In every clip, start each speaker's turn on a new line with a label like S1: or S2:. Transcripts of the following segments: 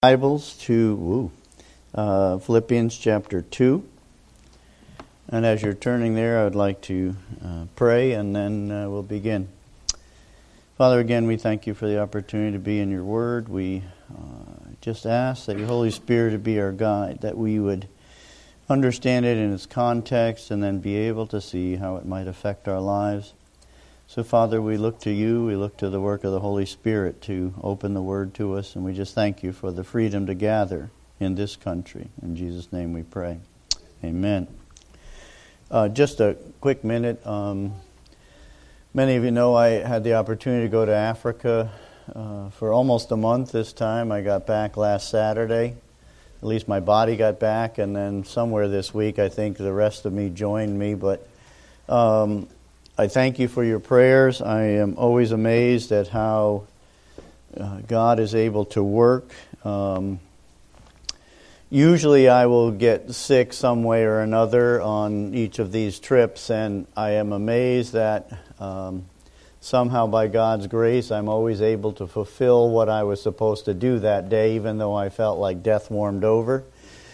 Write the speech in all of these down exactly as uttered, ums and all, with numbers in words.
S1: Bibles to ooh, uh, Philippians chapter two. And as you're turning there, I would like to uh, pray and then uh, we'll begin. Father, again, we thank you for the opportunity to be in your word. We uh, just ask that your Holy Spirit would be our guide, that we would understand it in its context and then be able to see how it might affect our lives. So, Father, we look to you, we look to the work of the Holy Spirit to open the Word to us, and we just thank you for the freedom to gather in this country. In Jesus' name we pray. Amen. Uh, just a quick minute. Um, many of you know I had the opportunity to go to Africa uh, for almost a month this time. I got back last Saturday. At least my body got back, and then somewhere this week I think the rest of me joined me, but... Um, I thank you for your prayers. I am always amazed at how uh, God is able to work. Um, usually I will get sick some way or another on each of these trips, and I am amazed that um, somehow by God's grace I'm always able to fulfill what I was supposed to do that day, even though I felt like death warmed over.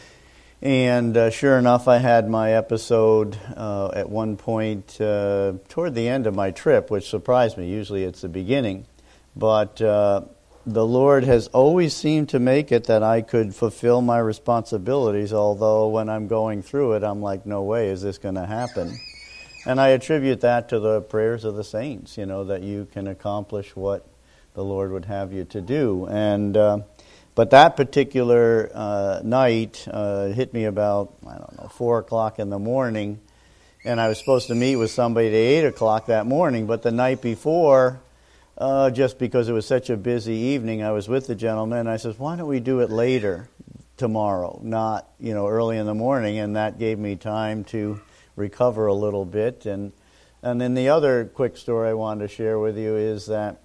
S1: And uh, sure enough, I had my episode uh, at one point uh, toward the end of my trip, which surprised me. Usually it's the beginning. But uh, the Lord has always seemed to make it that I could fulfill my responsibilities, although when I'm going through it, I'm like, no way is this going to happen. And I attribute that to the prayers of the saints, you know, that you can accomplish what the Lord would have you to do. And... Uh, But that particular uh, night uh, hit me about, I don't know, four o'clock in the morning, and I was supposed to meet with somebody at eight o'clock that morning, but the night before, uh, just because it was such a busy evening, I was with the gentleman, and I said, why don't we do it later tomorrow, not, you know, early in the morning, and that gave me time to recover a little bit. And, and then the other quick story I wanted to share with you is that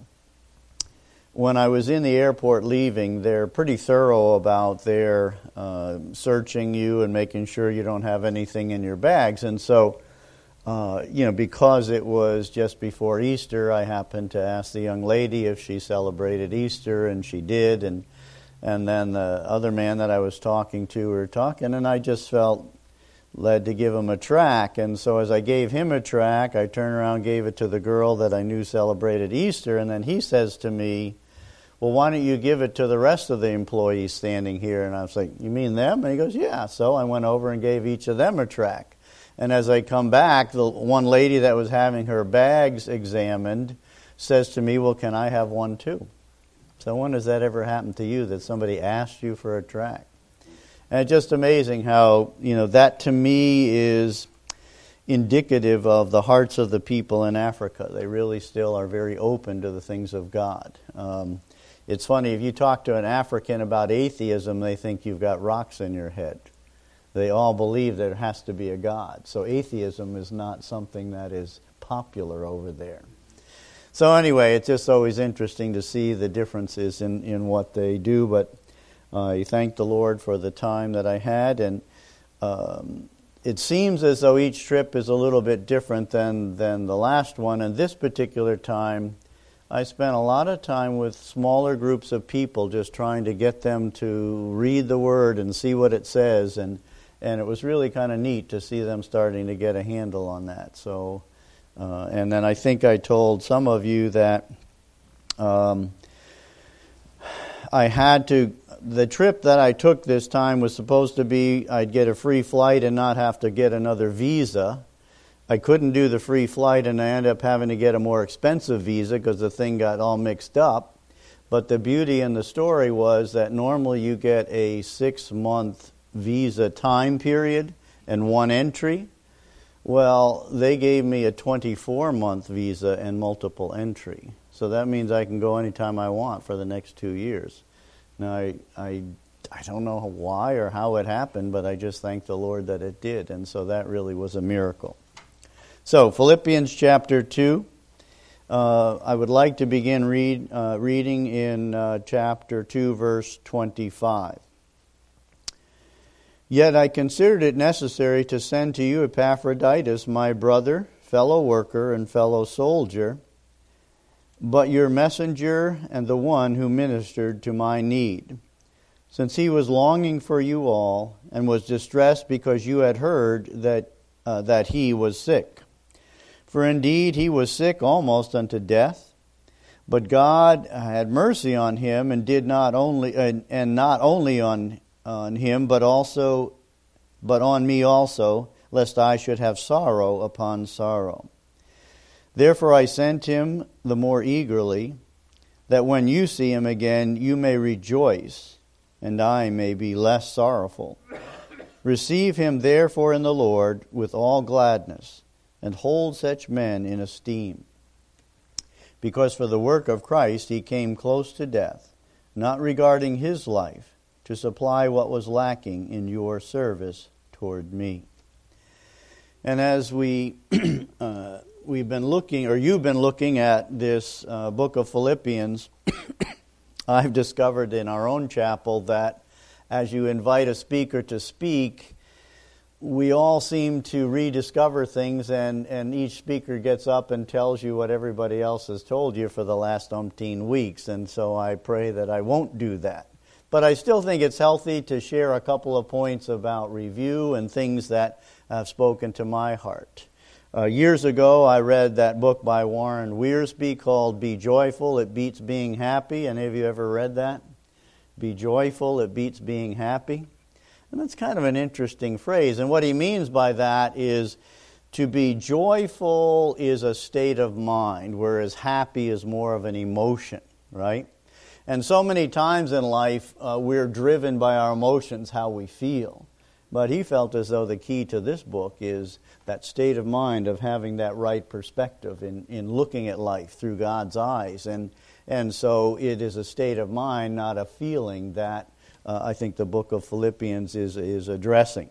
S1: when I was in the airport leaving, they're pretty thorough about their uh, searching you and making sure you don't have anything in your bags. And so, uh, you know, because it was just before Easter, I happened to ask the young lady if she celebrated Easter, and she did. And and then the other man that I was talking to, we were talking, and I just felt led to give him a tract. And so as I gave him a tract, I turned around and gave it to the girl that I knew celebrated Easter, and then he says to me, well, why don't you give it to the rest of the employees standing here? And I was like, you mean them? And he goes, yeah. So I went over and gave each of them a tract. And as I come back, the one lady that was having her bags examined says to me, well, can I have one too? So when has that ever happened to you, that somebody asked you for a tract? And it's just amazing how, you know, that to me is indicative of the hearts of the people in Africa. They really still are very open to the things of God. Um, It's funny, if you talk to an African about atheism, they think you've got rocks in your head. They all believe there has to be a God. So atheism is not something that is popular over there. So anyway, it's just always interesting to see the differences in, in what they do. But uh, I thank the Lord for the time that I had. And um, it seems as though each trip is a little bit different than, than the last one. And this particular time, I spent a lot of time with smaller groups of people just trying to get them to read the Word and see what it says. And, and it was really kind of neat to see them starting to get a handle on that. So, uh, and then I think I told some of you that um, I had to, the trip that I took this time was supposed to be I'd get a free flight and not have to get another visa. I couldn't do the free flight, and I ended up having to get a more expensive visa because the thing got all mixed up. But the beauty in the story was that normally you get a six-month visa time period and one entry. Well, they gave me a twenty-four month visa and multiple entry. So that means I can go anytime I want for the next two years. Now, I, I, I don't know why or how it happened, but I just thank the Lord that it did. And so that really was a miracle. So, Philippians chapter two, uh, I would like to begin read, uh, reading in uh, chapter two, verse twenty-five. Yet I considered it necessary to send to you Epaphroditus, my brother, fellow worker, and fellow soldier, but your messenger and the one who ministered to my need, since he was longing for you all and was distressed because you had heard that uh, that he was sick. For indeed he was sick almost unto death, but God had mercy on him, and did not only uh, and not only on on him, but also but on me also, lest I should have sorrow upon sorrow. Therefore I sent him the more eagerly, that when you see him again you may rejoice, and I may be less sorrowful. Receive him therefore in the Lord with all gladness, and hold such men in esteem. Because for the work of Christ he came close to death, not regarding his life, to supply what was lacking in your service toward me. And as we uh, we've been looking, or you've been looking at this uh, book of Philippians, I've discovered in our own chapel that as you invite a speaker to speak, we all seem to rediscover things, and, and each speaker gets up and tells you what everybody else has told you for the last umpteen weeks. And so I pray that I won't do that. But I still think it's healthy to share a couple of points about review and things that have spoken to my heart. Uh, years ago, I read that book by Warren Wiersbe called Be Joyful, It Beats Being Happy. Any of you ever read that? Be joyful, it beats being happy. And that's kind of an interesting phrase. And what he means by that is to be joyful is a state of mind, whereas happy is more of an emotion, right? And so many times in life, uh, we're driven by our emotions, how we feel. But he felt as though the key to this book is that state of mind of having that right perspective in, in looking at life through God's eyes. And, and so it is a state of mind, not a feeling, that uh, I think the book of Philippians is, is addressing.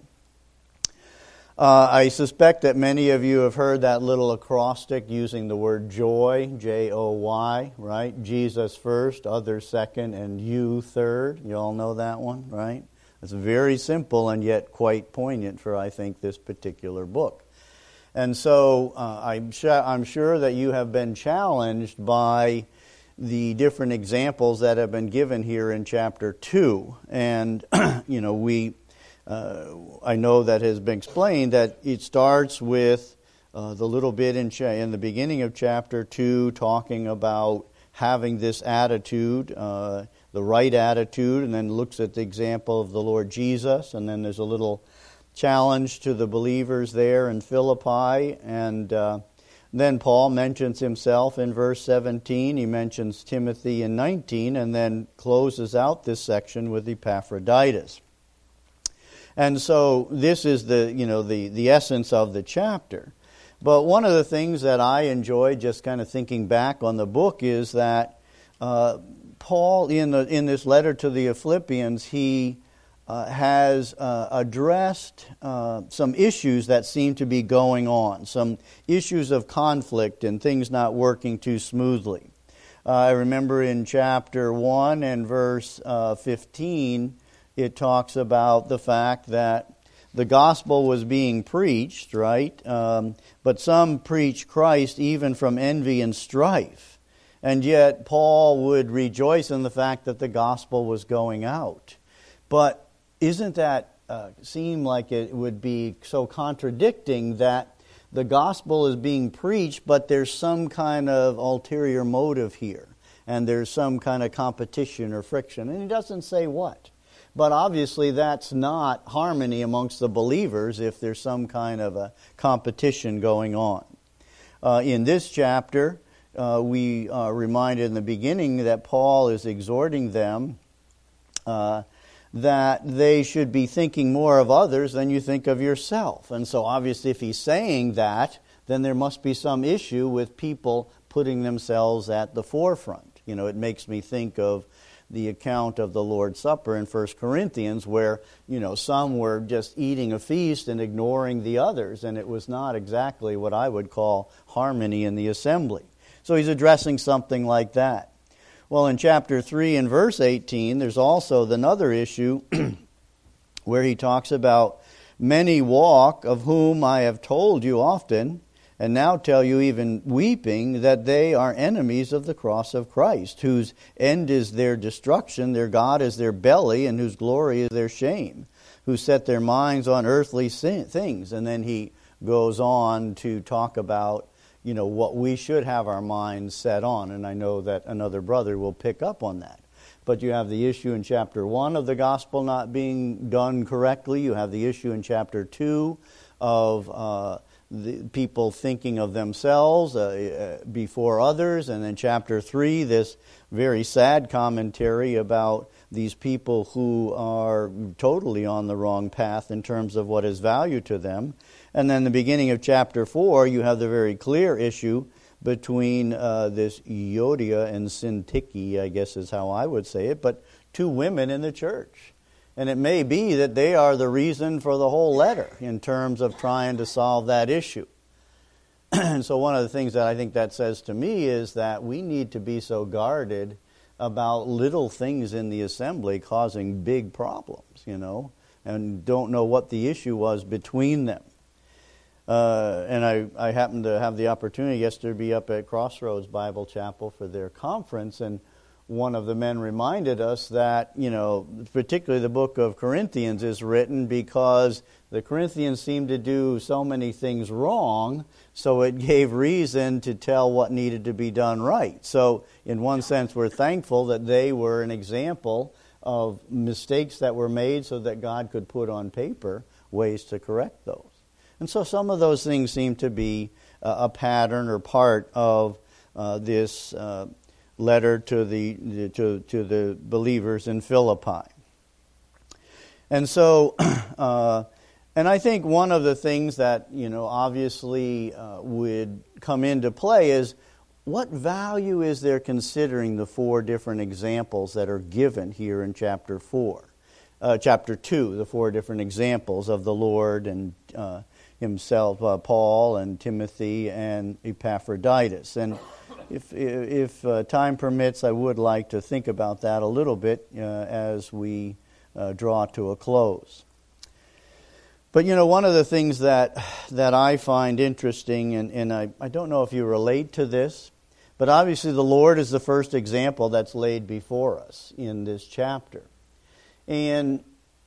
S1: Uh, I suspect that many of you have heard that little acrostic using the word joy, J O Y, right? Jesus first, others second, and you third. You all know that one, right? It's very simple and yet quite poignant for, I think, this particular book. And so uh, I'm, sh- I'm sure that you have been challenged by the different examples that have been given here in chapter two. And, you know, we, uh, I know that has been explained that it starts with uh, the little bit in, cha- in the beginning of chapter two talking about having this attitude, uh, the right attitude, and then looks at the example of the Lord Jesus, and then there's a little challenge to the believers there in Philippi, and uh, then Paul mentions himself in verse seventeen, he mentions Timothy in nineteen, and then closes out this section with Epaphroditus. And so this is the, you know, the, the essence of the chapter. But one of the things that I enjoy, just kind of thinking back on the book, is that uh, Paul, in the in this letter to the Philippians, he uh, has uh, addressed uh, some issues that seem to be going on, some issues of conflict and things not working too smoothly. Uh, I remember in chapter one and verse uh, fifteen, it talks about the fact that the gospel was being preached, right? Um, but some preach Christ even from envy and strife. And yet Paul would rejoice in the fact that the gospel was going out. But isn't that uh, seem like it would be so contradicting that the gospel is being preached, but there's some kind of ulterior motive here, and there's some kind of competition or friction? And he doesn't say what. But obviously that's not harmony amongst the believers if there's some kind of a competition going on. Uh, in this chapter, uh, we are reminded in the beginning that Paul is exhorting them uh, that they should be thinking more of others than you think of yourself. And so obviously if he's saying that, then there must be some issue with people putting themselves at the forefront. You know, it makes me think of the account of the Lord's Supper in First Corinthians, where, you know, some were just eating a feast and ignoring the others, and it was not exactly what I would call harmony in the assembly. So he's addressing something like that. Well, in chapter three and verse eighteen, there's also another issue where he talks about many walk, of whom I have told you often, and now tell you, even weeping, that they are enemies of the cross of Christ, whose end is their destruction, their God is their belly, and whose glory is their shame, who set their minds on earthly things. And then he goes on to talk about, you know, what we should have our minds set on. And I know that another brother will pick up on that. But you have the issue in chapter one of the gospel not being done correctly. You have the issue in chapter two of uh, the people thinking of themselves uh, uh, before others. And then chapter three, this very sad commentary about these people who are totally on the wrong path in terms of what is value to them. And then the beginning of chapter four, you have the very clear issue between uh, this Euodia and Syntyche, I guess is how I would say it, but two women in the church. And it may be that they are the reason for the whole letter in terms of trying to solve that issue. And so one of the things that I think that says to me is that we need to be so guarded about little things in the assembly causing big problems, you know, and don't know what the issue was between them. Uh, and I, I happened to have the opportunity yesterday to be up at Crossroads Bible Chapel for their conference, and one of the men reminded us that, you know, particularly the book of Corinthians is written because the Corinthians seemed to do so many things wrong, so it gave reason to tell what needed to be done right. So in one sense, we're thankful that they were an example of mistakes that were made so that God could put on paper ways to correct those. And so some of those things seem to be uh, a pattern or part of uh, this uh, letter to the to to the believers in Philippi. And so, uh, and I think one of the things that, you know, obviously uh, would come into play is what value is there considering the four different examples that are given here in chapter four, uh, chapter two, the four different examples of the Lord and uh, himself, uh, Paul and Timothy and Epaphroditus. And if if uh, time permits, I would like to think about that a little bit uh, as we uh, draw to a close. But, you know, one of the things that that I find interesting, and, and I, I don't know if you relate to this, but obviously the Lord is the first example that's laid before us in this chapter. And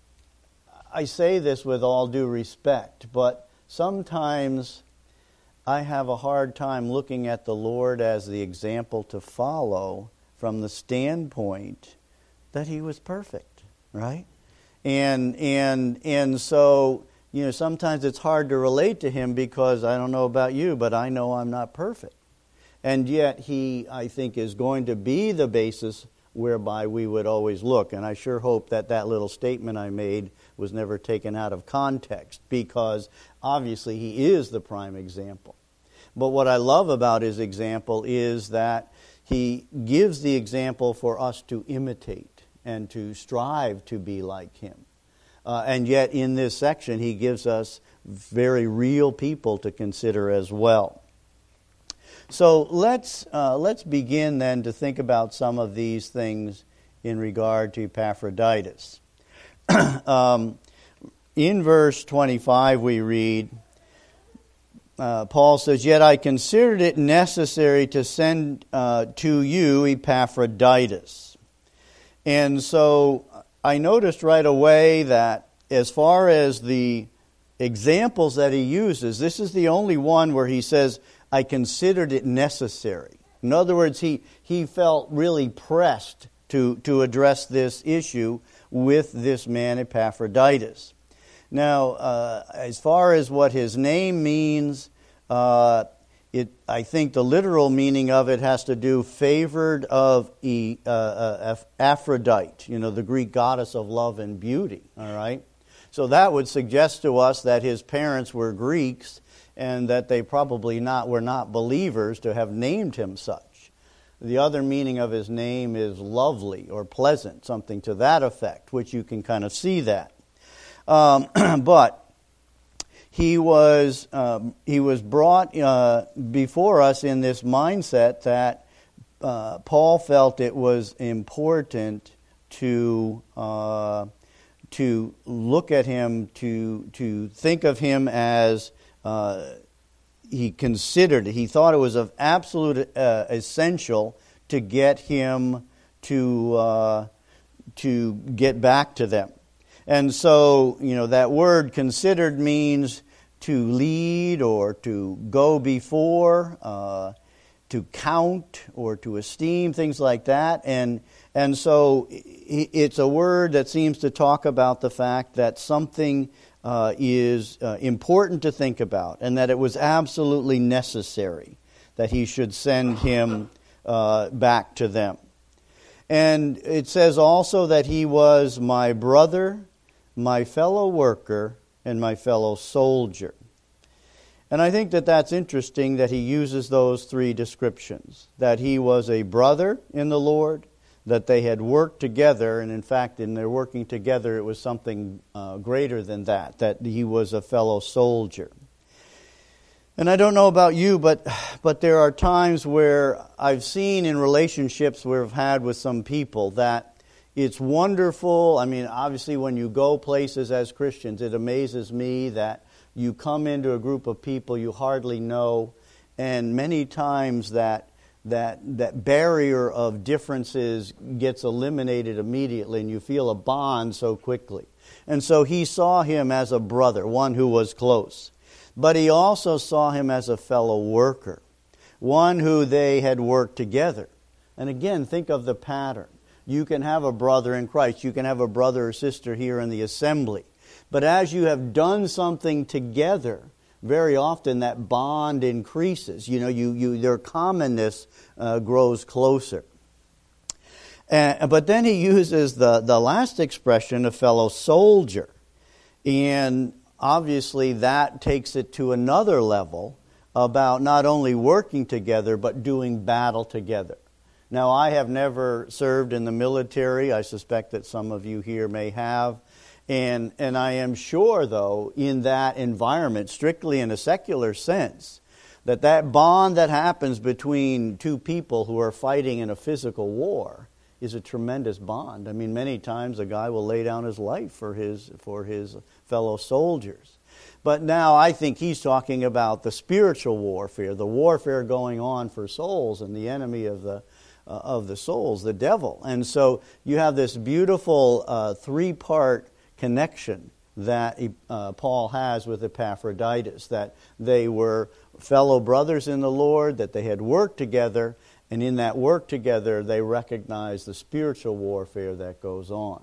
S1: I say this with all due respect, but sometimes I have a hard time looking at the Lord as the example to follow from the standpoint that he was perfect, right? And and and so, you know, sometimes it's hard to relate to him because I don't know about you, but I know I'm not perfect. And yet he, I think, is going to be the basis whereby we would always look. And I sure hope that that little statement I made was never taken out of context, because obviously he is the prime example. But what I love about his example is that he gives the example for us to imitate and to strive to be like him. Uh, and yet in this section he gives us very real people to consider as well. So let's uh, let's begin then to think about some of these things in regard to Epaphroditus. um, in verse twenty-five we read, uh, Paul says, "Yet I considered it necessary to send uh, to you Epaphroditus." And so I noticed right away that as far as the examples that he uses, this is the only one where he says, I considered it necessary. In other words, he, he felt really pressed to, to address this issue with this man Epaphroditus. Now, uh, as far as what his name means, uh, it I think the literal meaning of it has to do favored of e, uh, uh, Aphrodite, you know, the Greek goddess of love and beauty. All right, so that would suggest to us that his parents were Greeks, and that they probably not were not believers to have named him such. The other meaning of his name is lovely or pleasant, something to that effect, which you can kind of see that. Um, but he was um, he was brought uh, before us in this mindset that uh, Paul felt it was important to uh, to look at him, to to think of him as Uh, he considered it. He thought it was of absolute uh, essential to get him to uh, to get back to them. And so, you know, that word considered means to lead or to go before, uh, to count or to esteem, things like that. And and so it's a word that seems to talk about the fact that something uh, is uh, important to think about, and that it was absolutely necessary that he should send him uh, back to them. And it says also that he was my brother, my fellow worker, and my fellow soldier. And I think that that's interesting that he uses those three descriptions. That he was a brother in the Lord, that they had worked together, and in fact in their working together it was something uh, greater than that, that he was a fellow soldier. And I don't know about you, but but there are times where I've seen in relationships we've had with some people that it's wonderful. I mean, obviously when you go places as Christians, it amazes me that you come into a group of people you hardly know, and many times that that that barrier of differences gets eliminated immediately, and you feel a bond so quickly. And so he saw him as a brother, one who was close. But he also saw him as a fellow worker, one who they had worked together. And again, think of the pattern. You can have a brother in Christ. You can have a brother or sister here in the assembly. But as you have done something together, very often that bond increases. You know, you, you their commonness uh, grows closer. Uh, but then he uses the, the last expression, a fellow soldier. And obviously, that takes it to another level about not only working together, but doing battle together. Now, I have never served in the military. I suspect that some of you here may have. And, and I am sure, though, in that environment, strictly in a secular sense, that that bond that happens between two people who are fighting in a physical war is a tremendous bond. I mean, many times a guy will lay down his life for his for his fellow soldiers. But now I think he's talking about the spiritual warfare, the warfare going on for souls and the enemy of the uh, of the souls, the devil. And so you have this beautiful uh, three-part connection that uh, Paul has with Epaphroditus, that they were fellow brothers in the Lord, that they had worked together, and in that work together, they recognize the spiritual warfare that goes on.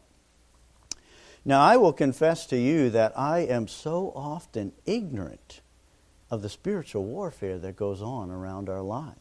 S1: Now, I will confess to you that I am so often ignorant of the spiritual warfare that goes on around our lives.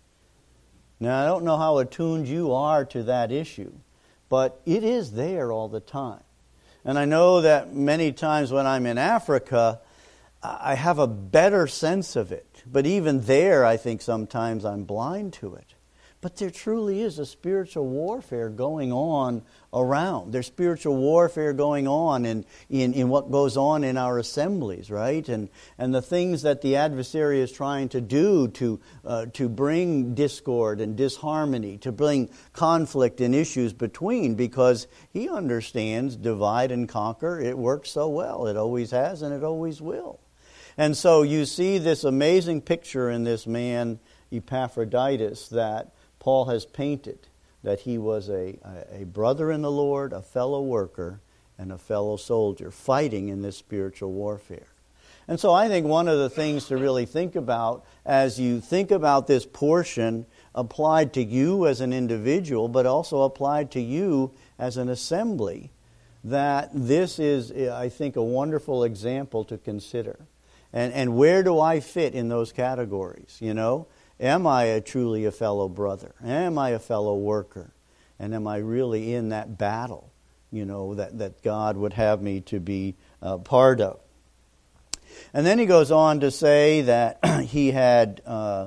S1: Now, I don't know how attuned you are to that issue, but it is there all the time. And I know that many times when I'm in Africa, I have a better sense of it. But even there, I think sometimes I'm blind to it. But there truly is a spiritual warfare going on around. There's spiritual warfare going on in, in, in what goes on in our assemblies, right? And and the things that the adversary is trying to do to uh, to bring discord and disharmony, to bring conflict and issues between, because he understands divide and conquer. It works so well. It always has and it always will. And so you see this amazing picture in this man, Epaphroditus, that Paul has painted, that he was a, a brother in the Lord, a fellow worker, and a fellow soldier, fighting in this spiritual warfare. And so I think one of the things to really think about as you think about this portion applied to you as an individual, but also applied to you as an assembly, that this is, I think, a wonderful example to consider. And and where do I fit in those categories, you know? Am I a, truly a fellow brother? Am I a fellow worker? And am I really in that battle, you know, that, that God would have me to be uh, part of? And then he goes on to say that he had uh,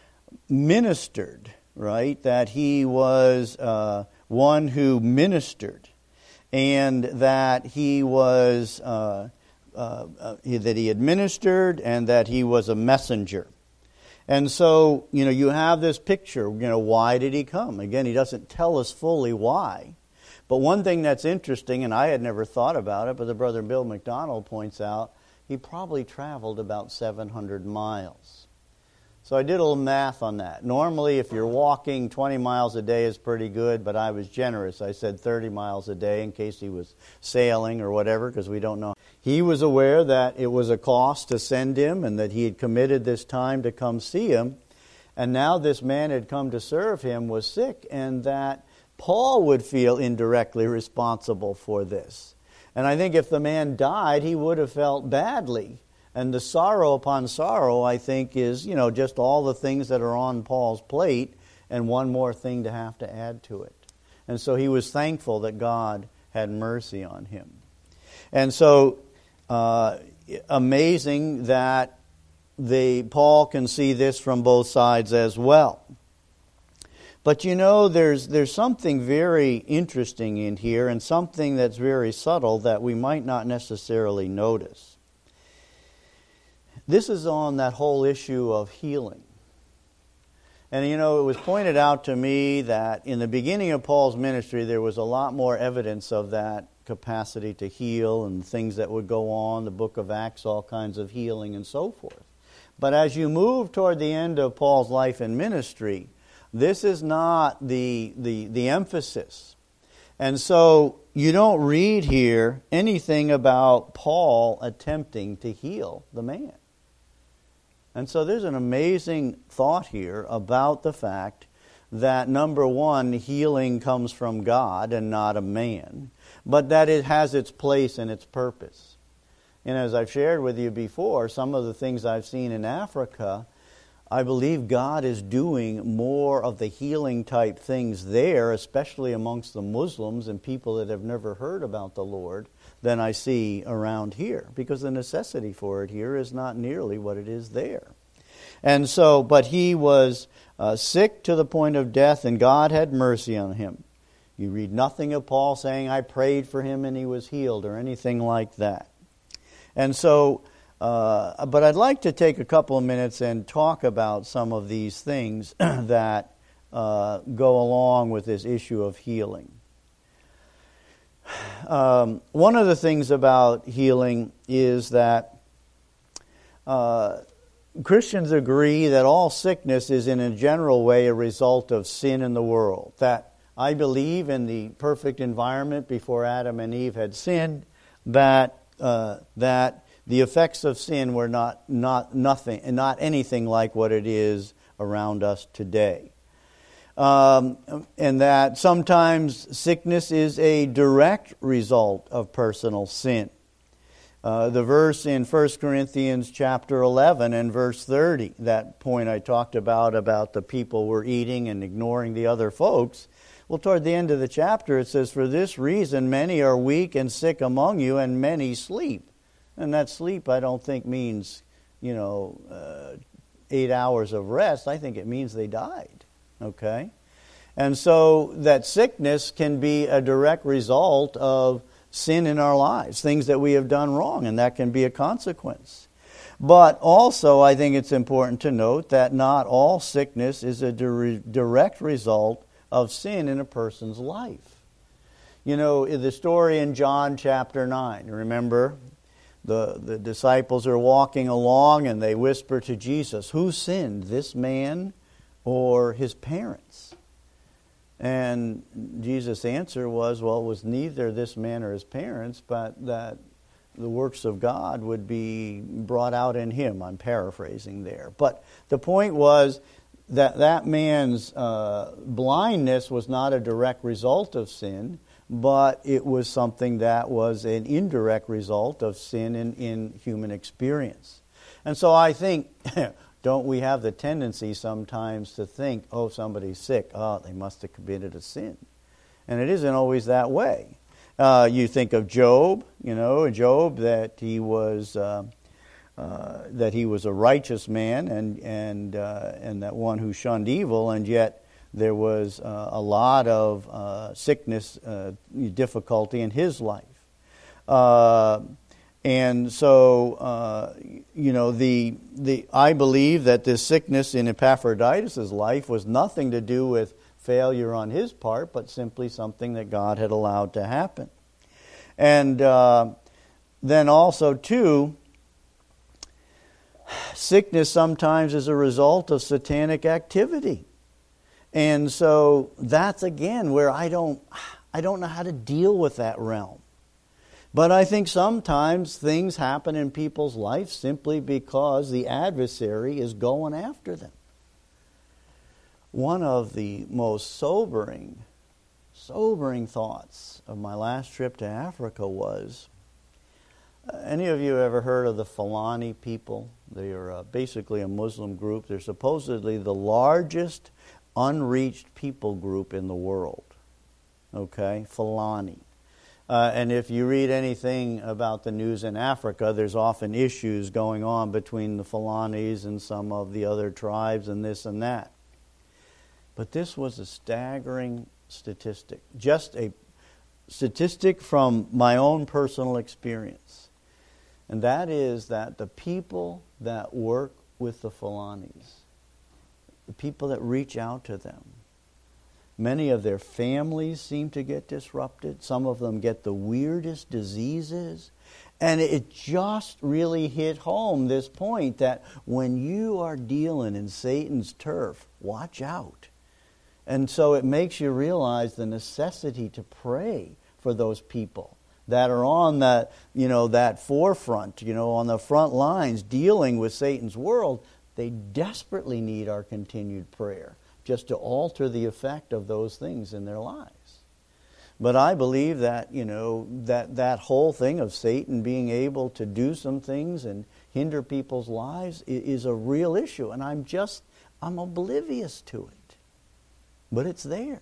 S1: ministered, right? That he was uh, one who ministered, and that he was uh, uh, uh, that he administered, and that he was a messenger. And so, you know, you have this picture, you know, why did he come? Again, he doesn't tell us fully why. But one thing that's interesting, and I had never thought about it, but the brother Bill McDonald points out, he probably traveled about seven hundred miles. So I did a little math on that. Normally, if you're walking, twenty miles a day is pretty good, but I was generous. I said thirty miles a day in case he was sailing or whatever, because we don't know. He was aware that it was a cost to send him and that he had committed this time to come see him. And now this man had come to serve him was sick, and that Paul would feel indirectly responsible for this. And I think if the man died, he would have felt badly. And the sorrow upon sorrow, I think, is, you know, just all the things that are on Paul's plate and one more thing to have to add to it. And so he was thankful that God had mercy on him. And so, uh, amazing that the Paul can see this from both sides as well. But you know, there's there's something very interesting in here and something that's very subtle that we might not necessarily notice. This is on that whole issue of healing. And you know, it was pointed out to me that in the beginning of Paul's ministry, there was a lot more evidence of that capacity to heal and things that would go on, the book of Acts, all kinds of healing and so forth. But as you move toward the end of Paul's life and ministry, this is not the, the, the emphasis. And so you don't read here anything about Paul attempting to heal the man. And so there's an amazing thought here about the fact that, number one, healing comes from God and not a man, but that it has its place and its purpose. And as I've shared with you before, some of the things I've seen in Africa, I believe God is doing more of the healing type things there, especially amongst the Muslims and people that have never heard about the Lord, than I see around here, because the necessity for it here is not nearly what it is there. And so, but he was uh, sick to the point of death, and God had mercy on him. You read nothing of Paul saying, I prayed for him and he was healed, or anything like that. And so, uh, but I'd like to take a couple of minutes and talk about some of these things that uh, go along with this issue of healing. Um, one of the things about healing is that uh, Christians agree that all sickness is in a general way a result of sin in the world. That I believe in the perfect environment before Adam and Eve had sinned, that uh, that the effects of sin were not not nothing and not anything like what it is around us today. Um, and that sometimes sickness is a direct result of personal sin. Uh, the verse in First Corinthians chapter eleven and verse thirty, that point I talked about, about the people were eating and ignoring the other folks. Well, toward the end of the chapter it says, for this reason many are weak and sick among you, and many sleep. And that sleep I don't think means, you know, uh, eight hours of rest. I think it means they died. Okay? And so that sickness can be a direct result of sin in our lives, things that we have done wrong, and that can be a consequence. But also, I think it's important to note that not all sickness is a di- direct result of sin in a person's life. You know, the story in John chapter nine, remember, the, the disciples are walking along and they whisper to Jesus, who sinned, this man or his parents? And Jesus' answer was, well, it was neither this man or his parents, but that the works of God would be brought out in him. I'm paraphrasing there. But the point was that that man's uh, blindness was not a direct result of sin, but it was something that was an indirect result of sin in, in human experience. And so I think, don't we have the tendency sometimes to think, oh, somebody's sick, oh, they must have committed a sin. And it isn't always that way. Uh, you think of Job, you know, Job, that he was uh, uh, that he was a righteous man and and uh, and that one who shunned evil, and yet there was uh, a lot of uh, sickness, uh, difficulty in his life. Uh, and so, uh, you know, the the I believe that this sickness in Epaphroditus' life was nothing to do with failure on his part, but simply something that God had allowed to happen. And uh, then also, too, sickness sometimes is a result of satanic activity. And so that's again where I don't I don't know how to deal with that realm. But I think sometimes things happen in people's life simply because the adversary is going after them. One of the most sobering, sobering thoughts of my last trip to Africa was, uh, any of you ever heard of the Fulani people? They are uh, basically a Muslim group. They're supposedly the largest unreached people group in the world. Okay, Fulani. Uh, and if you read anything about the news in Africa, there's often issues going on between the Fulanis and some of the other tribes and this and that. But this was a staggering statistic, just a statistic from my own personal experience. And that is that the people that work with the Fulanis, the people that reach out to them, many of their families seem to get disrupted. Some of them get the weirdest diseases. And it just really hit home this point that when you are dealing in Satan's turf, watch out. And so it makes you realize the necessity to pray for those people that are on that, you know, that forefront, you know, on the front lines dealing with Satan's world. They desperately need our continued prayer just to alter the effect of those things in their lives. But I believe that, you know, that that whole thing of Satan being able to do some things and hinder people's lives is a real issue. And I'm just, I'm oblivious to it. But it's there.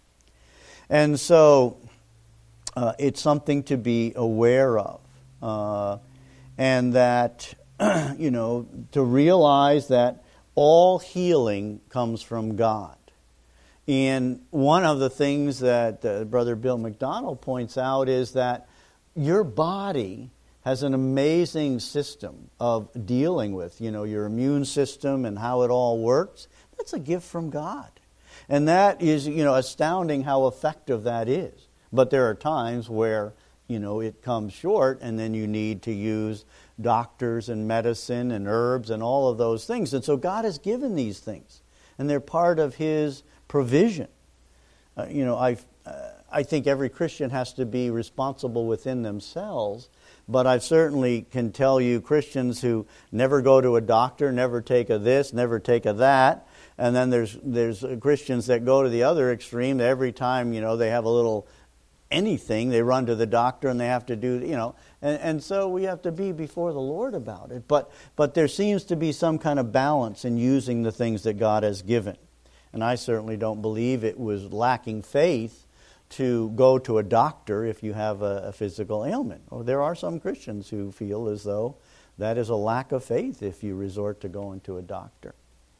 S1: And so uh, it's something to be aware of. Uh, and that, you know, to realize that all healing comes from God. And one of the things that uh, Brother Bill McDonald points out is that your body has an amazing system of dealing with, you know, your immune system and how it all works. That's a gift from God. And that is, you know, astounding how effective that is. But there are times where, you know, it comes short and then you need to use doctors and medicine and herbs and all of those things. And so God has given these things. And they're part of His provision. Uh, you know, I uh, I think every Christian has to be responsible within themselves. But I certainly can tell you Christians who never go to a doctor, never take a this, never take a that. And then there's there's Christians that go to the other extreme. That every time, you know, they have a little anything, they run to the doctor and they have to do, you know. And, and so we have to be before the Lord about it. But but there seems to be some kind of balance in using the things that God has given. And I certainly don't believe it was lacking faith to go to a doctor if you have a, a physical ailment. Or there are some Christians who feel as though that is a lack of faith if you resort to going to a doctor.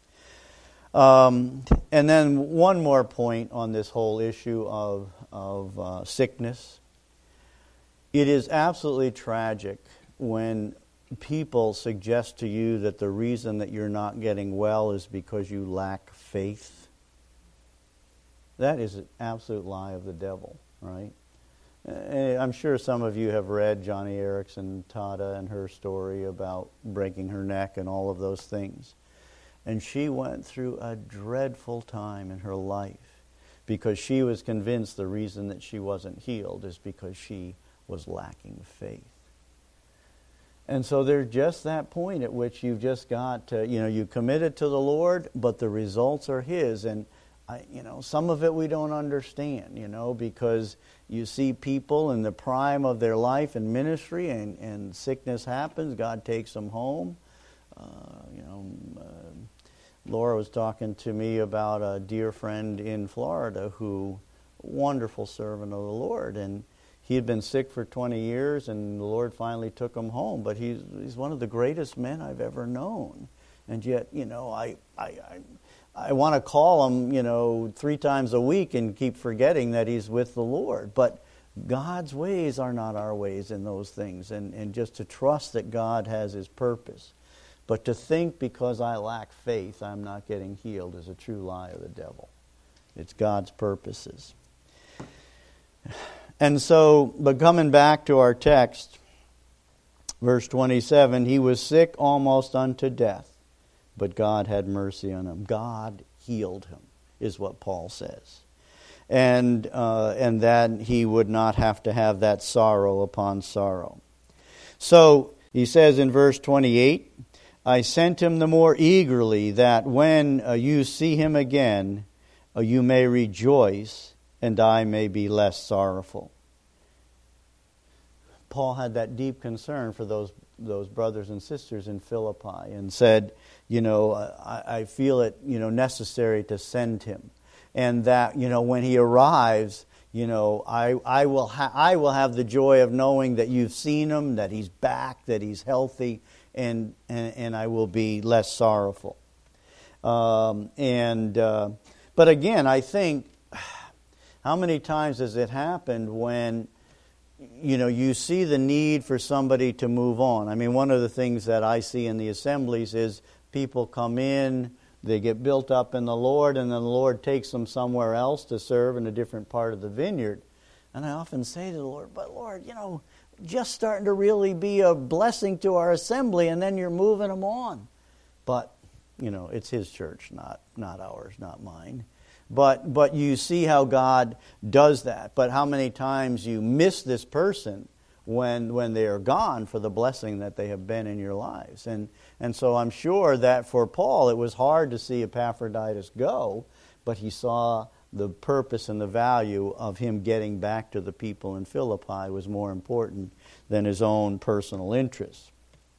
S1: Um, and then one more point on this whole issue of, of uh, sickness. It is absolutely tragic when people suggest to you that the reason that you're not getting well is because you lack faith. That is an absolute lie of the devil, right? And I'm sure some of you have read Johnny Erickson Tada and her story about breaking her neck and all of those things. And she went through a dreadful time in her life because she was convinced the reason that she wasn't healed is because she was lacking faith. And so there's just that point at which you've just got to, you know, you committed to the Lord, but the results are His. And, I, you know, some of it we don't understand, you know, because you see people in the prime of their life and ministry and, and sickness happens, God takes them home. Uh, you know, uh, Laura was talking to me about a dear friend in Florida who, wonderful servant of the Lord, and he had been sick for twenty years, and the Lord finally took him home. But he's he's one of the greatest men I've ever known, and yet, you know, I I I, I want to call him, you know, three times a week and keep forgetting that he's with the Lord. But God's ways are not our ways in those things, and and just to trust that God has His purpose. But to think because I lack faith I'm not getting healed is a true lie of the devil. It's God's purposes. And so, but coming back to our text, verse twenty-seven, he was sick almost unto death. but God had mercy on him. God healed him, is what Paul says. And uh, and that he would not have to have that sorrow upon sorrow. So he says in verse twenty-eight, I sent him the more eagerly, that when uh, you see him again, uh, you may rejoice, and I may be less sorrowful. Paul had that deep concern for those those brothers and sisters in Philippi, and said, you know, I, I feel it, you know, necessary to send him. And that, you know, when he arrives, you know, I I will ha- I will have the joy of knowing that you've seen him, that he's back, that he's healthy, and and, and I will be less sorrowful. Um, and uh, but again, I think, how many times has it happened when, you know, you see the need for somebody to move on? I mean, one of the things that I see in the assemblies is people come in, they get built up in the Lord, and then the Lord takes them somewhere else to serve in a different part of the vineyard. And I often say to the Lord, but Lord, you know, just starting to really be a blessing to our assembly, and then you're moving them on. But, you know, it's His church, not not ours, not mine. But but you see how God does that. But how many times you miss this person when when they are gone for the blessing that they have been in your lives. And and so I'm sure that for Paul it was hard to see Epaphroditus go, but he saw the purpose and the value of him getting back to the people in Philippi was more important than his own personal interests.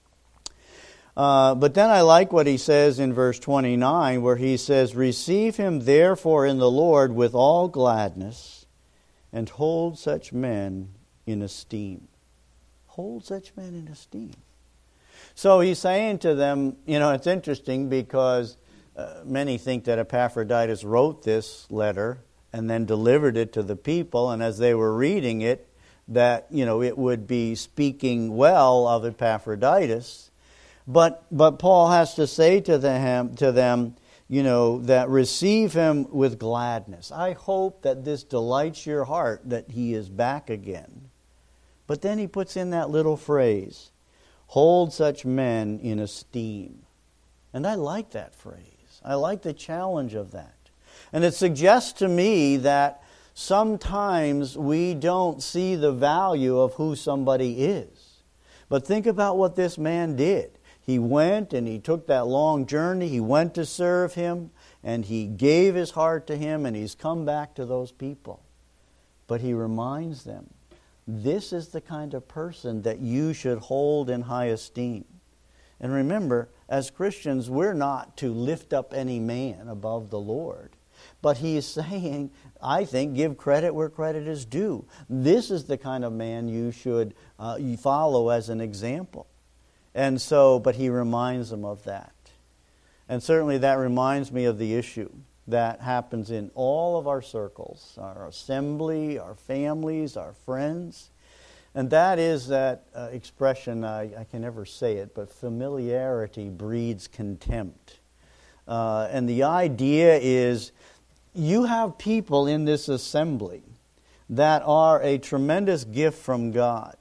S1: Uh, but then I like what he says in verse twenty-nine, where he says, receive him therefore in the Lord with all gladness, and hold such men in esteem. Hold such men in esteem. So he's saying to them, you know, it's interesting because uh, many think that Epaphroditus wrote this letter and then delivered it to the people, and as they were reading it, that, you know, it would be speaking well of Epaphroditus. But but Paul has to say to them, to them, you know, that receive him with gladness. I hope that this delights your heart that he is back again. But then he puts in that little phrase, hold such men in esteem. And I like that phrase. I like the challenge of that. And it suggests to me that sometimes we don't see the value of who somebody is. But think about what this man did. He went and he took that long journey. He went to serve him, and he gave his heart to him, and he's come back to those people. But he reminds them, this is the kind of person that you should hold in high esteem. And remember, as Christians, we're not to lift up any man above the Lord. But he is saying, I think, give credit where credit is due. This is the kind of man you should uh, you follow as an example. And so, but he reminds them of that. And certainly that reminds me of the issue that happens in all of our circles, our assembly, our families, our friends. And that is that uh, expression, I, I can never say it, but familiarity breeds contempt. Uh, and the idea is, you have people in this assembly that are a tremendous gift from God.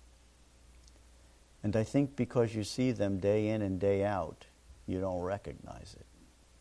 S1: And I think because you see them day in and day out, you don't recognize it.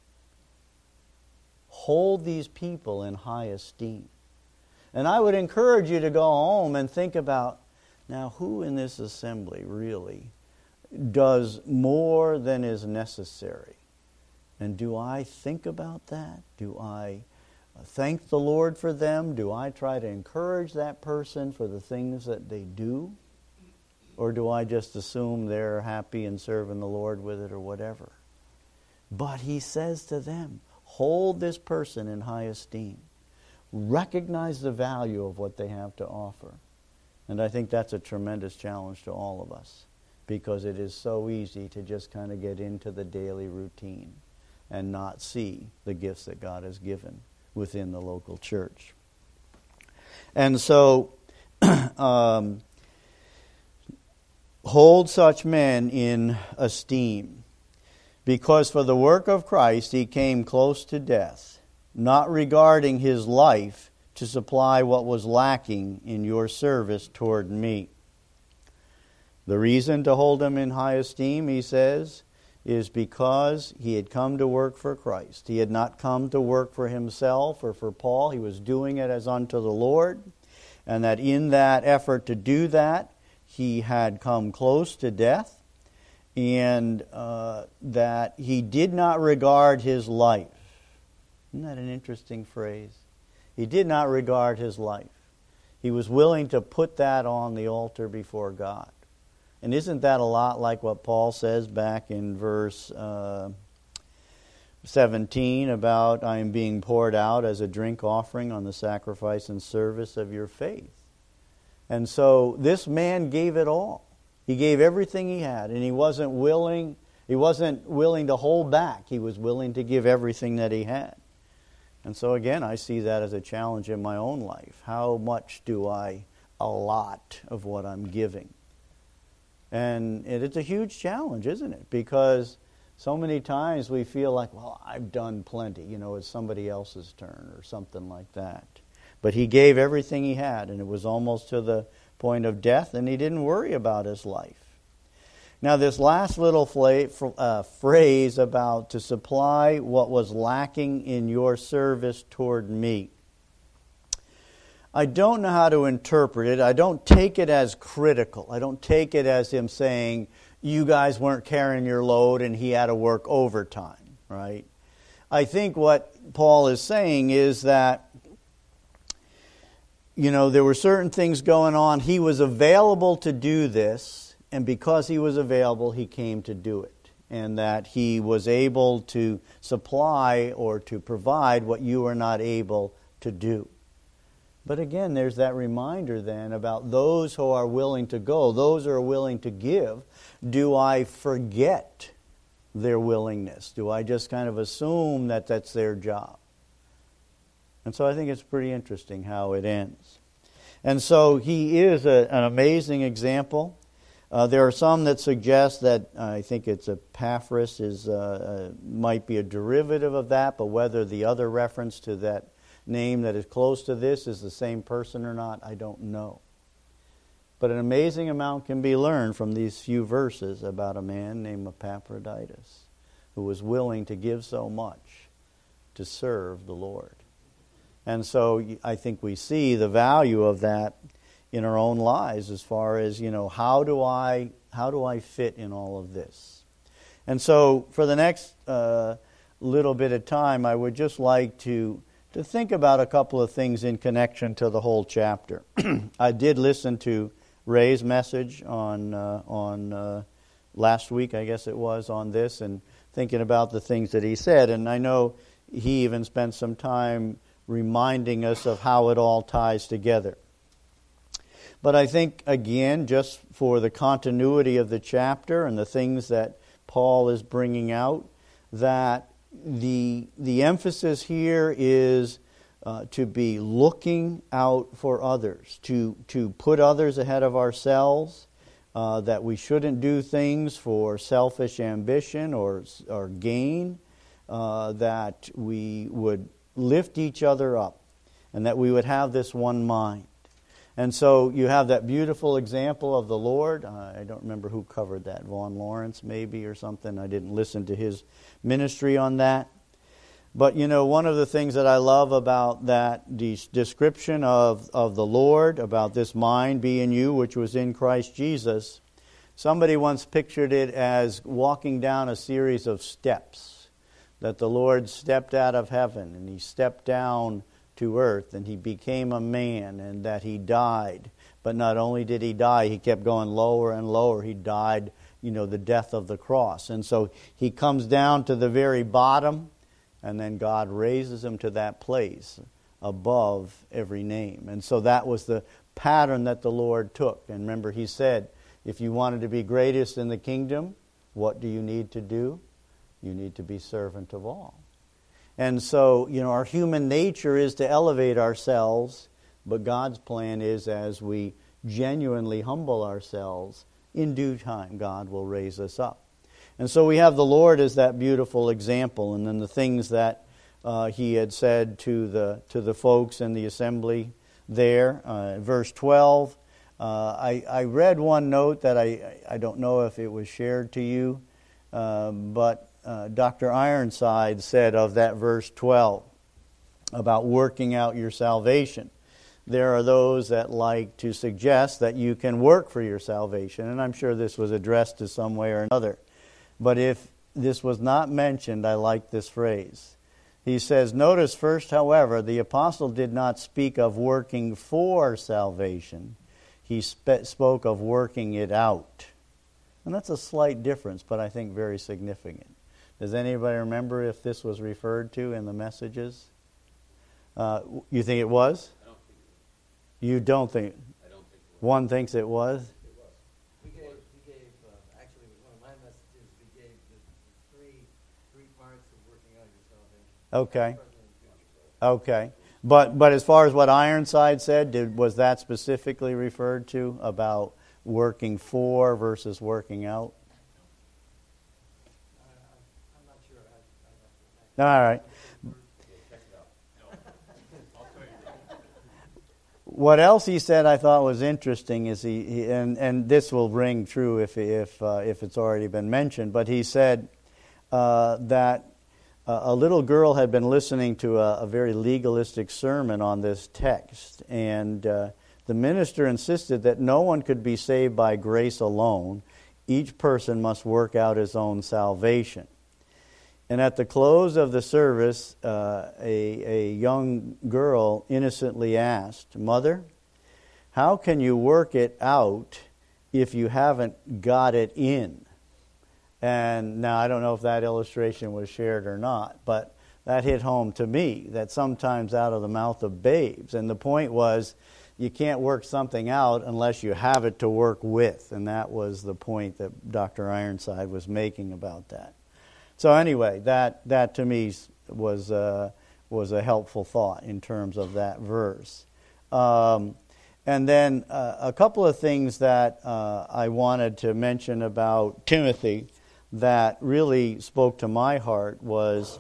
S1: Hold these people in high esteem. And I would encourage you to go home and think about, now who in this assembly really does more than is necessary? And do I think about that? Do I thank the Lord for them? Do I try to encourage that person for the things that they do? Or do I just assume they're happy and serving the Lord with it or whatever? But he says to them, hold this person in high esteem. Recognize the value of what they have to offer. And I think that's a tremendous challenge to all of us, because it is so easy to just kind of get into the daily routine and not see the gifts that God has given within the local church. And so, um, hold such men in esteem, because for the work of Christ he came close to death, not regarding his life to supply what was lacking in your service toward me. The reason to hold him in high esteem, he says, is because he had come to work for Christ. He had not come to work for himself or for Paul. He was doing it as unto the Lord. And that in that effort to do that, he had come close to death. And uh, that he did not regard his life. Isn't that an interesting phrase? He did not regard his life. He was willing to put that on the altar before God. And isn't that a lot like what Paul says back in verse uh, seventeen about I am being poured out as a drink offering on the sacrifice and service of your faith? And so this man gave it all. He gave everything he had, and he wasn't willing, he wasn't willing to hold back. He was willing to give everything that he had. And so again, I see that as a challenge in my own life. How much do I allot of what I'm giving? And it's a huge challenge, isn't it? Because so many times we feel like, well, I've done plenty. You know, it's somebody else's turn or something like that. But he gave everything he had, and it was almost to the point of death, and he didn't worry about his life. Now, this last little fla- uh, phrase about to supply what was lacking in your service toward me. I don't know how to interpret it. I don't take it as critical. I don't take it as him saying, you guys weren't carrying your load and he had to work overtime, right? I think what Paul is saying is that, you know, there were certain things going on. He was available to do this, and because he was available, he came to do it. And that he was able to supply or to provide what you were not able to do. But again, there's that reminder then about those who are willing to go, those who are willing to give. Do I forget their willingness? Do I just kind of assume that that's their job? And so I think it's pretty interesting how it ends. And so he is a, an amazing example. Uh, there are some that suggest that uh, I think it's Epaphras is uh, uh, might be a derivative of that, but whether the other reference to that name that is close to this is the same person or not, I don't know. But an amazing amount can be learned from these few verses about a man named Epaphroditus who was willing to give so much to serve the Lord. And so I think we see the value of that in our own lives as far as, you know, how do I how do I fit in all of this? And so for the next uh, little bit of time, I would just like to to think about a couple of things in connection to the whole chapter. I did listen to Ray's message on uh, on uh, last week, I guess it was, on this, and thinking about the things that he said. And I know he even spent some time reminding us of how it all ties together. But I think, again, just for the continuity of the chapter and the things that Paul is bringing out, that the the emphasis here is uh, to be looking out for others, to to put others ahead of ourselves, uh, that we shouldn't do things for selfish ambition or or gain, uh, that we would lift each other up, and that we would have this one mind. And so you have that beautiful example of the Lord. Uh, I don't remember who covered that, Vaughn Lawrence maybe or something. I didn't listen to his ministry on that. But, you know, one of the things that I love about that de- description of, of the Lord, about this mind be in you, which was in Christ Jesus, somebody once pictured it as walking down a series of steps, that the Lord stepped out of heaven and he stepped down to earth and he became a man and that he died. But not only did he die, he kept going lower and lower. He died, you know, the death of the cross. And so he comes down to the very bottom, and then God raises him to that place above every name. And so that was the pattern that the Lord took. And remember, he said, if you wanted to be greatest in the kingdom, what do you need to do? You need to be servant of all. And so, you know, our human nature is to elevate ourselves, but God's plan is as we genuinely humble ourselves, in due time God will raise us up. And so we have the Lord as that beautiful example, and then the things that uh, he had said to the to the folks in the assembly there. Uh, verse twelve, uh, I, I read one note that I, I don't know if it was shared to you, uh, but uh, Doctor Ironside said of that verse twelve about working out your salvation. There are those that like to suggest that you can work for your salvation, and I'm sure this was addressed to some way or another. But if this was not mentioned, I like this phrase. He says, notice first, however, the apostle did not speak of working for salvation. He spe- spoke of working it out. And that's a slight difference, but I think very significant. Does anybody remember if this was referred to in the messages? Uh, you think it was?
S2: I don't think it was.
S1: You don't think?
S2: I don't think it was.
S1: One thinks it was?
S3: It was. We gave, we gave uh, actually, it was one of my messages, we gave the, the three three parts of working out your salvation.
S1: Okay. Okay. But but as far as what Ironside said, did, was that specifically referred to about working for versus working out?
S3: Uh, I'm not sure. I, I,
S1: All right. What else he said I thought was interesting is he, he and, and this will ring true if if uh, if it's already been mentioned, but he said uh, that uh, a little girl had been listening to a, a very legalistic sermon on this text, and uh, the minister insisted that no one could be saved by grace alone. Each person must work out his own salvation. And at the close of the service, uh, a, a young girl innocently asked, Mother, how can you work it out if you haven't got it in? And now I don't know if that illustration was shared or not, but that hit home to me, that sometimes out of the mouth of babes. And the point was, you can't work something out unless you have it to work with. And that was the point that Doctor Ironside was making about that. So anyway, that that to me was uh, was a helpful thought in terms of that verse. Um, and then uh, a couple of things that uh, I wanted to mention about Timothy that really spoke to my heart was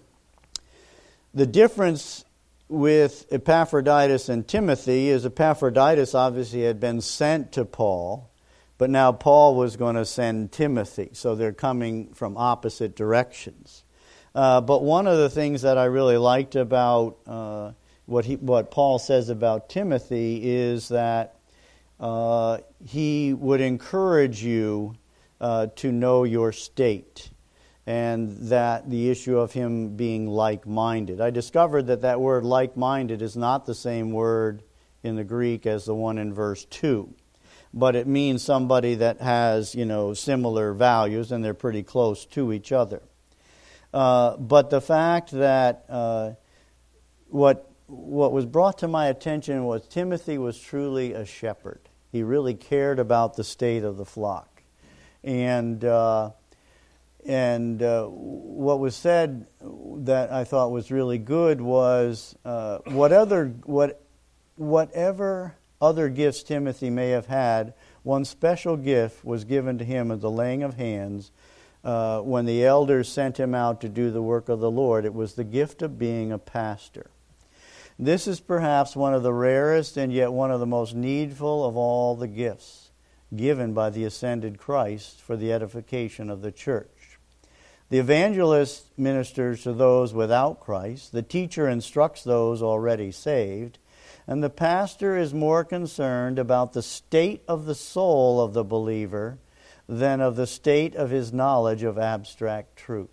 S1: the difference with Epaphroditus and Timothy is Epaphroditus obviously had been sent to Paul, but now Paul was going to send Timothy, so they're coming from opposite directions. Uh, but one of the things that I really liked about uh, what he, what Paul says about Timothy is that uh, he would encourage you uh, to know your state, and that the issue of him being like-minded. I discovered that that word like-minded is not the same word in the Greek as the one in verse two. But it means somebody that has, you know, similar values, and they're pretty close to each other. Uh, but the fact that uh, what what was brought to my attention was Timothy was truly a shepherd. He really cared about the state of the flock, and uh, and uh, what was said that I thought was really good was uh, what other what whatever. Other gifts Timothy may have had, one special gift was given to him at the laying of hands uh, when the elders sent him out to do the work of the Lord. It was the gift of being a pastor. This is perhaps one of the rarest and yet one of the most needful of all the gifts given by the ascended Christ for the edification of the church. The evangelist ministers to those without Christ. The teacher instructs those already saved. And the pastor is more concerned about the state of the soul of the believer than of the state of his knowledge of abstract truth.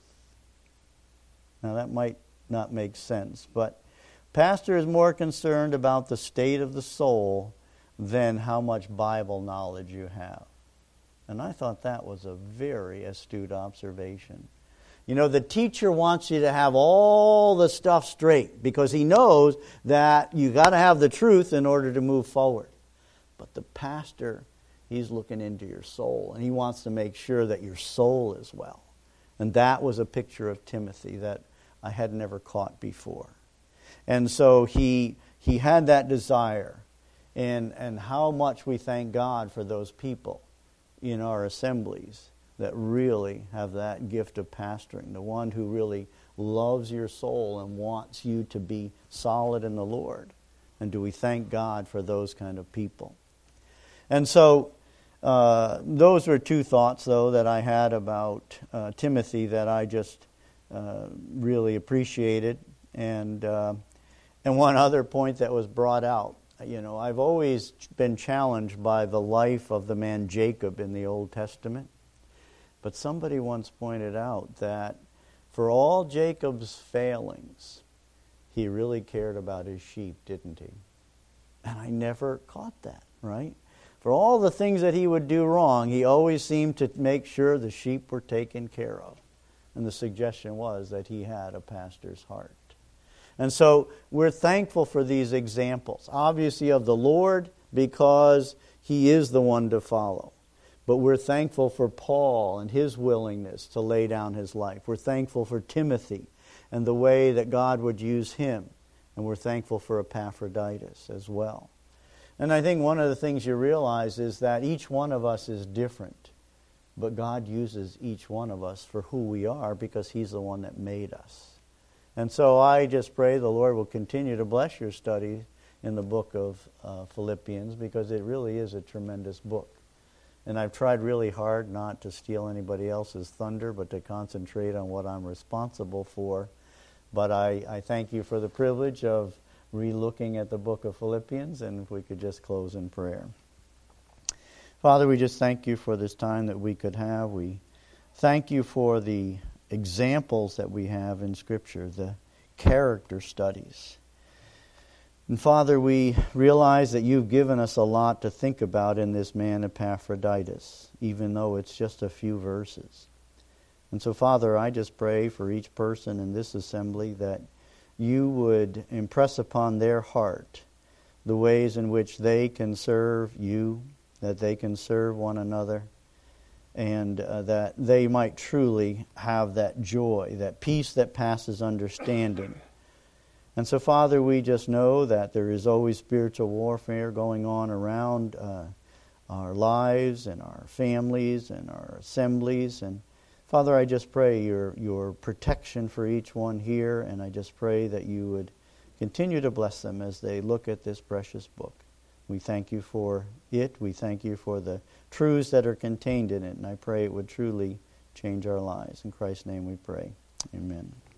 S1: Now that might not make sense, but pastor is more concerned about the state of the soul than how much Bible knowledge you have. And I thought that was a very astute observation. You know, the teacher wants you to have all the stuff straight because he knows that you got to have the truth in order to move forward. But the pastor, he's looking into your soul, and he wants to make sure that your soul is well. And that was a picture of Timothy that I had never caught before. And so he he had that desire. And, and how much we thank God for those people in our assemblies that really have that gift of pastoring, the one who really loves your soul and wants you to be solid in the Lord. And do we thank God for those kind of people? And so uh, those were two thoughts, though, that I had about uh, Timothy that I just uh, really appreciated. And uh, and one other point that was brought out. You know, I've always been challenged by the life of the man Jacob in the Old Testament. But somebody once pointed out that for all Jacob's failings, he really cared about his sheep, didn't he? And I never caught that, right? For all the things that he would do wrong, he always seemed to make sure the sheep were taken care of. And the suggestion was that he had a pastor's heart. And so we're thankful for these examples, obviously of the Lord, because he is the one to follow. But we're thankful for Paul and his willingness to lay down his life. We're thankful for Timothy and the way that God would use him. And we're thankful for Epaphroditus as well. And I think one of the things you realize is that each one of us is different. But God uses each one of us for who we are because he's the one that made us. And so I just pray the Lord will continue to bless your study in the book of uh, Philippians, because it really is a tremendous book. And I've tried really hard not to steal anybody else's thunder, but to concentrate on what I'm responsible for. But I, I thank you for the privilege of re-looking at the book of Philippians, and if we could just close in prayer. Father, we just thank you for this time that we could have. We thank you for the examples that we have in Scripture, the character studies. And Father, we realize that you've given us a lot to think about in this man Epaphroditus, even though it's just a few verses. And so, Father, I just pray for each person in this assembly that you would impress upon their heart the ways in which they can serve you, that they can serve one another, and uh, that they might truly have that joy, that peace that passes understanding. And so, Father, we just know that there is always spiritual warfare going on around uh, our lives and our families and our assemblies. And, Father, I just pray your, your protection for each one here, and I just pray that you would continue to bless them as they look at this precious book. We thank you for it. We thank you for the truths that are contained in it. And I pray it would truly change our lives. In Christ's name we pray. Amen.